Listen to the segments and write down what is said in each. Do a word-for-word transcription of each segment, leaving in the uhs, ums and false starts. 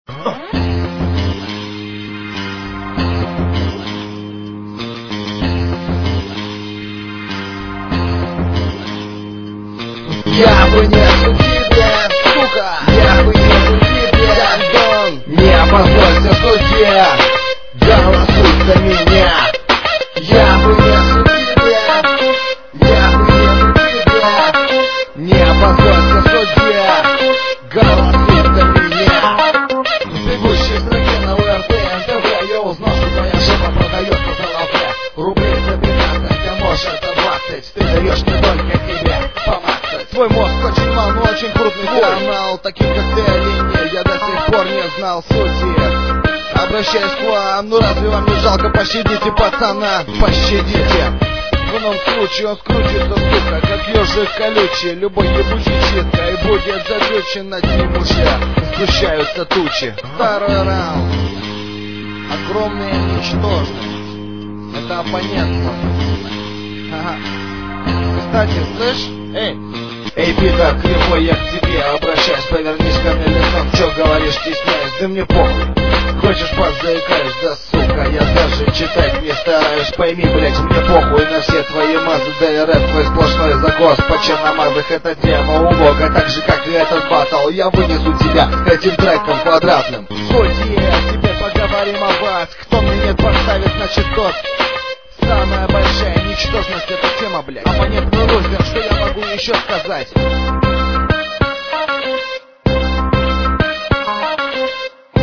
Я вынесу тебе, сука, я вынесу тебе, Дон, не опозорься в суде, голосуй за меня. Я вынесу тебе, я вынесу тебе, не опозорься в суде, голосуй за меня. Бегущий строки на УРТ, НТВ, я узнал, что твоя жопа продается за лаве. Рублей за пятнадцать, а может за двадцать, ты даешь мне только тебе помацать. Твой мозг очень мал, но очень крупный канал. Таких как ты или не, я до сих пор не знал сути. Обращаюсь к вам, ну разве вам не жалко? Пощадите пацана, пощадите. В ином случае он скрутится, сука, как ежик колючий. Любой ебучий читкой будет заключен, над ним уже сгущаются тучи. Второй раунд. Огромная ничтожность. Это оппонент мой. Ага. Кстати, слышь, эй, эй, Питер, кривой, я к тебе обращаюсь, повернись ко мне лицом, чё говоришь, стесняюсь, да мне похуй. Хочешь, позаикаешь, да сука, я даже читать не стараюсь. Пойми, блять, мне похуй на все твои мазы, да и рэп твой сплошной закос. По черномазых это тема убога, так же как и этот батл. Я вынесу тебя этим треком квадратным. Судья, теперь поговорим о вас. Кто мне нет поставит, значит тот. Самая большая ничтожность эта тема, блядь. Оппонент мой Рузвельт, что я могу еще сказать?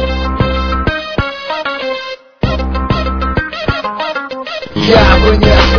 Я вынесу